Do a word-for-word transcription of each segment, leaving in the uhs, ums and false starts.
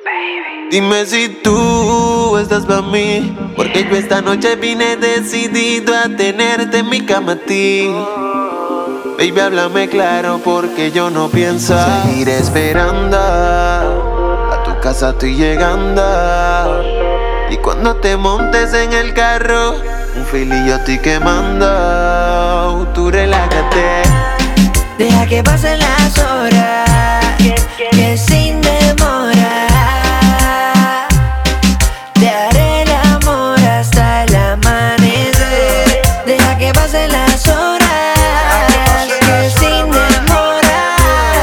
Dime si tú estás para mí, porque yo esta noche vine decidido a tenerte en mi cama a ti. Baby, háblame claro porque yo no pienso seguir esperando. A tu casa estoy llegando, y cuando te montes en el carro, un fili yo estoy quemando. Tú relájate, deja que pasen las horas, que sin demora te haré el amor hasta el amanecer. Deja que pasen las horas, que sin demora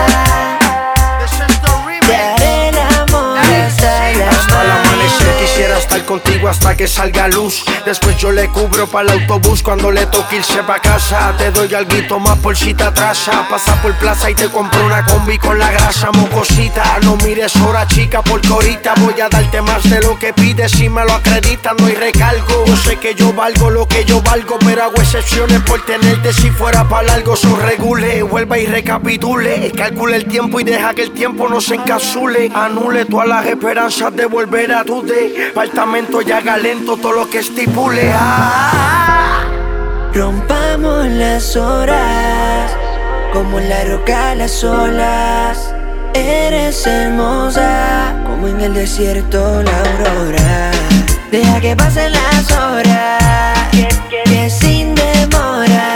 te haré el amor hasta el amanecer. Hasta el amanecer quisiera estar contigo hasta que salga luz. Después yo le cubro para el autobús cuando le toque irse pa' casa. Te doy alguito más por si te atrasa. Pasa por plaza y te compro una combi con la grasa, mocosita. No mires hora, chica, porque ahorita voy a darte más de lo que pides. Si me lo acreditas no hay recargo. Yo sé que yo valgo lo que yo valgo, pero hago excepciones por tenerte. Si fuera para largo, so regule, vuelva y recapitule. Calcule el tiempo y deja que el tiempo no se encapsule. Anule todas las esperanzas de volver a tu departamento y haga lento todo lo que estipule. Ah. Rompamos las horas, como en la roca las olas. Eres hermosa, como en el desierto la aurora. Deja que pasen las horas, que sin demora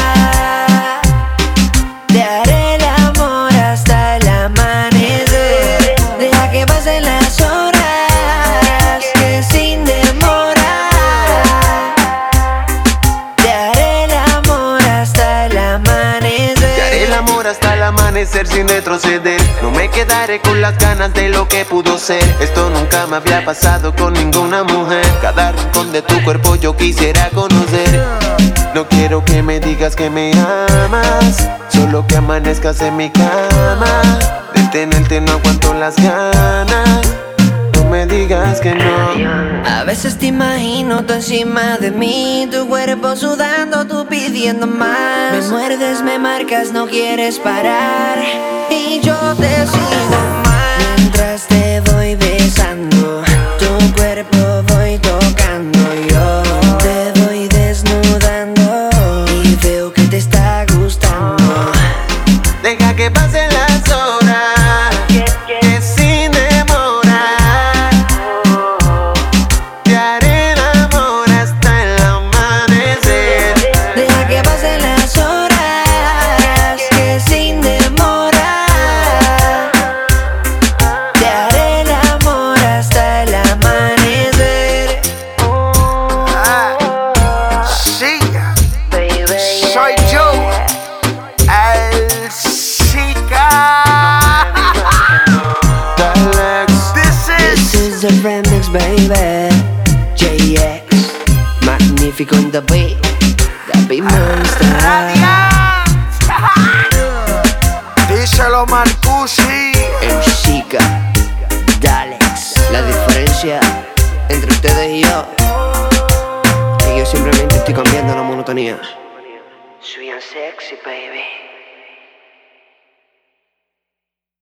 te haré el amor hasta el amanecer. Deja que pasen las horas, que sin demora te haré el amor hasta el amanecer. te haré el amor hasta el amanecer sin retroceder. No me quedaré con las ganas de lo que pudo ser. Esto nunca me había pasado con ninguna mujer. Cada rincón de tu cuerpo yo quisiera conocer. No quiero que me digas que me amas, solo que amanezcas en mi cama. De tenerte no aguanto las ganas, no me digas que no. A veces te imagino tú encima de mí, tu cuerpo sudando, tú pidiendo más. Me muerdes, me marcas, no quieres parar, y yo te sigo más. Mientras te voy besando, tu cuerpo voy tocando, yo te voy desnudando y veo que te está gustando. Deja que pasen las horas, que sin demora te haré el amor hasta el amanecer. Deja que pasen las horas, que sin demora te haré el amor hasta el amanecer. Ah. Sí, soy yo, el Chica. This is This is the remix, baby. J X, magnífico in the beat, the beat monster. Díselo, Marcusi. El Chica, Dalex. La diferencia entre ustedes y yo es que yo simplemente estoy cambiando la monotonía. Sweet and sexy, baby.